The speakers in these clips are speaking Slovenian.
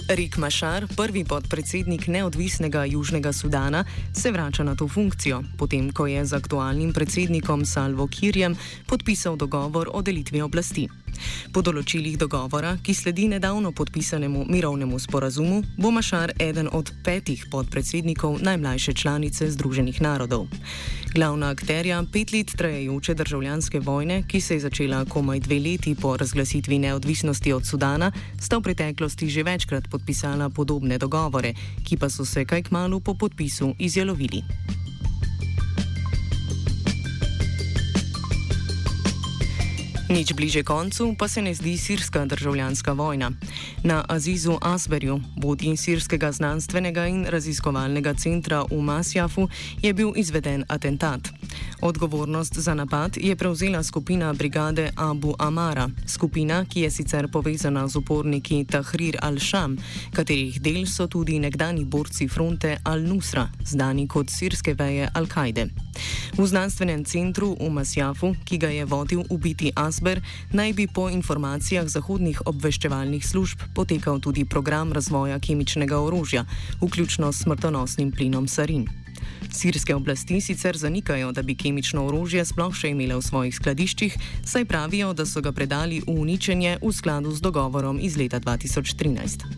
Riek Machar, prvi podpredsednik neodvisnega Južnega Sudana, se vrača na to funkcijo, potem ko je z aktualnim predsednikom Salvo Kiirjem podpisal dogovor o delitvi oblasti. Po določilih dogovora, ki sledi nedavno podpisanemu mirovnemu sporazumu, bo Machar eden od 5 podpredsednikov najmlajše članice Združenih narodov. Glavna akterja 5 let trajajoče državljanske vojne, ki se je začela komaj 2 leti po razglasitvi neodvisnosti od Sudana, sta v preteklosti že večkrat podpisala podobne dogovore, ki pa so se kaj kmalu po podpisu izjalovili. Nič bliže koncu pa se ne zdi sirska državljanska vojna. Na Azizu Asberju, vodji sirskega znanstvenega in raziskovalnega centra v Masjafu, je bil izveden atentat. Odgovornost za napad je prevzela skupina brigade Abu Amara, skupina, ki je sicer povezana z uporniki Tahrir al-Sham, katerih del so tudi nekdani borci fronte Al-Nusra, znani kot sirske veje Al-Kaide. V znanstvenem centru v Masjafu, ki ga je vodil ubiti Asber, naj bi po informacijah zahodnih obveščevalnih služb potekal tudi program razvoja kemičnega orožja, vključno s smrtonosnim plinom sarin. Sirske oblasti sicer zanikajo, da bi kemično orožje sploh še imele v svojih skladiščih, saj pravijo, da so ga predali v uničenje v skladu z dogovorom iz leta 2013.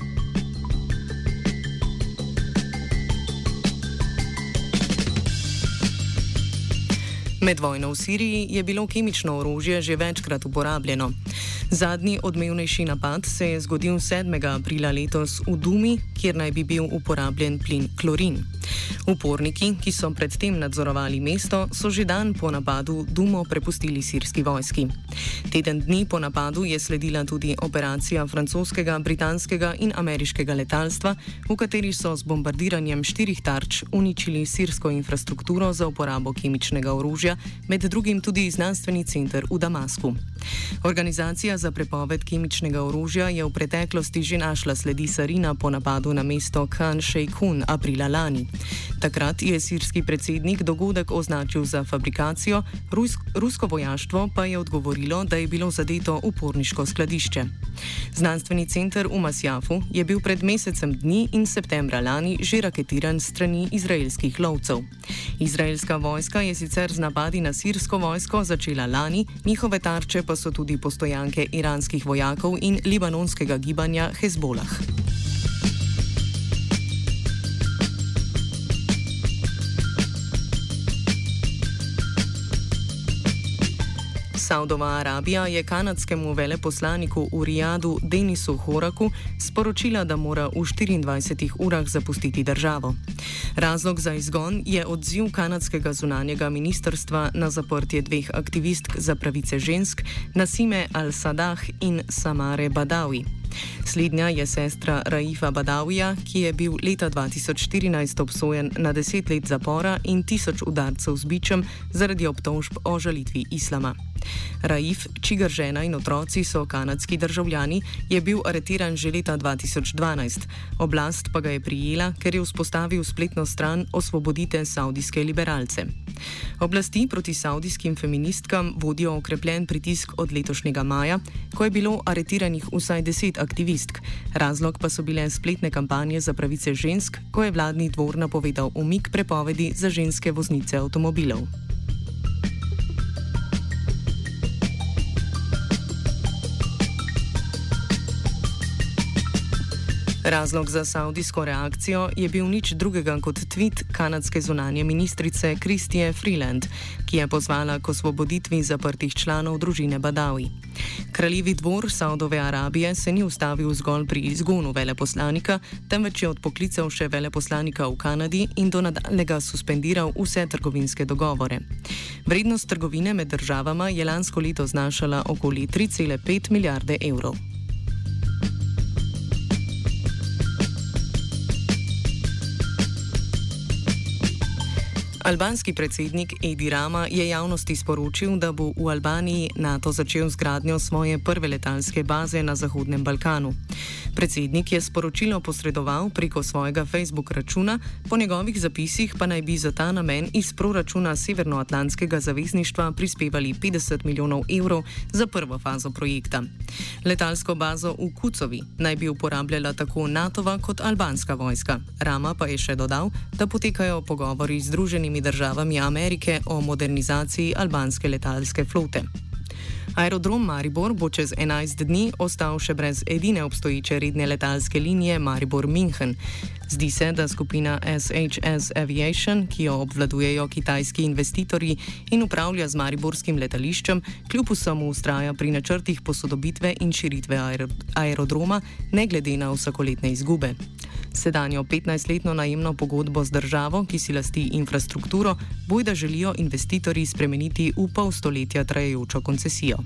Med vojno v Siriji je bilo kemično orožje že večkrat uporabljeno. Zadnji odmevnejši napad se je zgodil 7. aprila letos v Dumi, kjer naj bi bil uporabljen plin klorin. Uporniki, ki so predtem nadzorovali mesto, so že dan po napadu Dumo prepustili sirski vojski. Teden dni po napadu je sledila tudi operacija francoskega, britanskega in ameriškega letalstva, v kateri so z bombardiranjem 4 tarč uničili sirsko infrastrukturo za uporabo kemičnega orožja, med drugim tudi znanstveni center v Damasku. Organizacija za prepoved kemičnega orožja je v preteklosti že našla sledi sarina po napadu na mesto Khan Sheikhoun aprila lani. Takrat je sirski predsednik dogodek označil za fabrikacijo, rusko vojaštvo pa je odgovorilo, da je bilo zadeto uporniško skladišče. Znanstveni center v Masjafu je bil pred mesecem dni in septembra lani že raketiran strani izraelskih lovcev. Izraelska vojska je sicer z napadi na sirsko vojsko začela lani, njihove tarče pa so tudi postojanke iranskih vojakov in libanonskega gibanja Hezbolah. Saudova Arabija je kanadskemu veleposlaniku v Rijadu Denisu Horaku sporočila, da mora v 24 urah zapustiti državo. Razlog za izgon je odziv kanadskega zunanjega ministrstva na zaprtje 2 aktivistk za pravice žensk, Nasime Al-Sadah in Samare Badawi. Slednja je sestra Raifa Badawija, ki je bil leta 2014 obsojen na 10 let zapora in 1000 udarcev z bičem zaradi obtožb o žalitvi islama. Raif, čigar žena in otroci so kanadski državljani, je bil aretiran že leta 2012. Oblast pa ga je prijela, ker je vzpostavil spletno stran Osvobodite saudijske liberalce. Oblasti proti saudijskim feministkam vodijo okrepljen pritisk od letošnjega maja, ko je bilo aretiranih vsaj 10 aktivistk. Razlog pa so bile spletne kampanje za pravice žensk, ko je vladni dvor napovedal umik prepovedi za ženske voznice avtomobilov. Razlog za saudijsko reakcijo je bil nič drugega kot tweet kanadske zunanje ministrice Chrystie Freeland, ki je pozvala k osvoboditvi zaprtih članov družine Badawi. Kraljevi dvor Saudove Arabije se ni ustavil zgolj pri izgonu veleposlanika, temveč je odpoklical še veleposlanika v Kanadi in do nadaljnjega suspendiral vse trgovinske dogovore. Vrednost trgovine med državama je lansko leto znašala okoli 3,5 milijarde evrov. Albanski predsednik Edi Rama je javnosti sporočil, da bo v Albaniji NATO začel z gradnjo svoje prve letalske baze na Zahodnem Balkanu. Predsednik je sporočilo posredoval preko svojega Facebook računa, po njegovih zapisih pa naj bi za ta namen iz proračuna Severnoatlantskega zavezništva prispevali 50 milijonov evrov za prvo fazo projekta. Letalsko bazo v Kucovi naj bi uporabljala tako NATO-va kot albanska vojska. Rama pa je še dodal, da potekajo pogovori z Združenimi državami Amerike o modernizaciji albanske letalske flote. Aerodrom Maribor bo čez 11 dni ostal še brez edine obstoječe redne letalske linije Maribor-München. Zdi se, da skupina SHS Aviation, ki jo obvladujejo kitajski investitorji in upravlja z mariborskim letališčem, kljub vsemu vztraja pri načrtih posodobitve in širitve aerodroma, ne glede na vsakoletne izgube. Sedanjo 15-letno najemno pogodbo z državo, ki si lasti infrastrukturo, bojda želijo investitorji spremeniti v pol stoletja trajajočo koncesijo.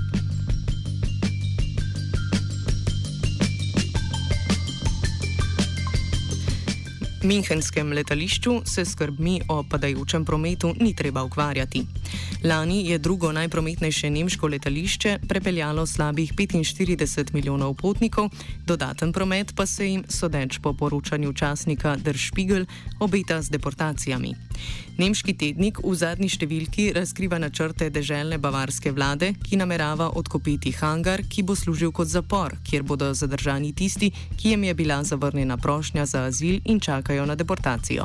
V Münchenskem letališču se skrbmi o padajočem prometu ni treba ukvarjati. Lani je drugo najprometnejše nemško letališče prepeljalo slabih 45 milijonov potnikov, dodaten promet pa se jim, sodeč po poročanju časnika Der Spiegel, obeta z deportacijami. Nemški tednik v zadnji številki razkriva načrte deželne bavarske vlade, ki namerava odkupiti hangar, ki bo služil kot zapor, kjer bodo zadržani tisti, ki jim je bila zavrnjena prošnja za azil in čakajo na deportacijo.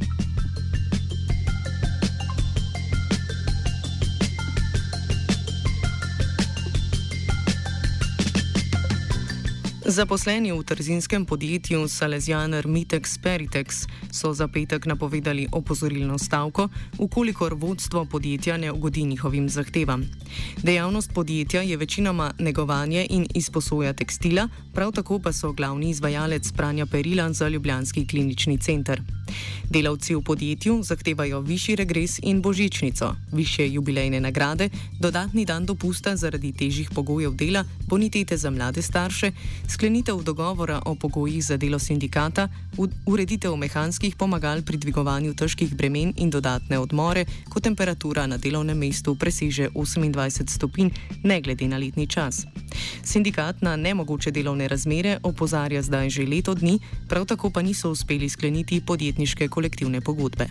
Zaposleni v trzinskem podjetju Salesianer Mitex Peritex so za petek napovedali opozorilno stavko, ukolikor vodstvo podjetja ne ugodi njihovim zahtevam. Dejavnost podjetja je večinoma negovanje in izposoja tekstila, prav tako pa so glavni izvajalec pranja perila za ljubljanski klinični center. Delavci v podjetju zahtevajo višji regres in božičnico, višje jubilejne nagrade, dodatni dan dopusta zaradi težjih pogojev dela, bonitete za mlade starše, sklenitev dogovora o pogojih za delo sindikata, ureditev mehanskih pomagal pri dvigovanju težkih bremen in dodatne odmore, ko temperatura na delovnem mestu preseže 28 stopinj, ne glede na letni čas. Sindikat na nemogoče delovne razmere opozarja zdaj že leto dni, prav tako pa niso uspeli skleniti podjetniške kolektivne pogodbe.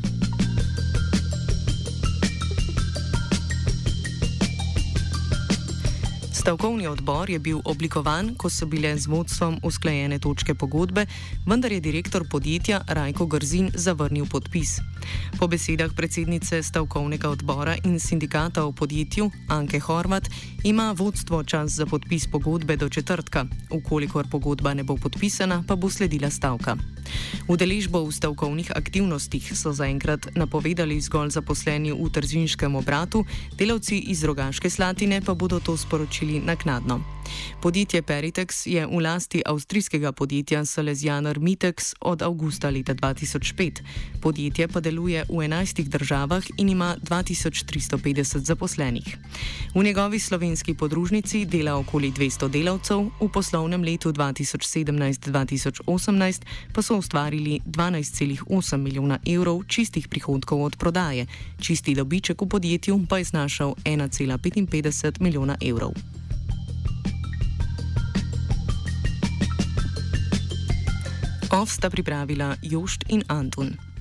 Stavkovni odbor je bil oblikovan, ko so bile z vodstvom usklajene točke pogodbe, vendar je direktor podjetja Rajko Grzin zavrnil podpis. Po besedah predsednice stavkovnega odbora in sindikata v podjetju Anke Horvat ima vodstvo čas za podpis pogodbe do četrtka. Ukolikor pogodba ne bo podpisana, pa bo sledila stavka. Udeležbo v stavkovnih aktivnostih so zaenkrat napovedali zgolj zaposleni v trzinskem obratu, delavci iz Rogaške Slatine pa bodo to sporočili naknadno. Podjetje Peritex je v lasti avstrijskega podjetja Salesianer Mitex od avgusta leta 2005. Podjetje pa deluje v 11 državah in ima 2350 zaposlenih. V njegovi slovenski podružnici dela okoli 200 delavcev, v poslovnem letu 2017-2018 pa so ustvarili 12,8 milijona evrov čistih prihodkov od prodaje. Čisti dobiček v podjetju pa je znašal 1,55 milijona evrov. Sta pripravila Jošt in Antun.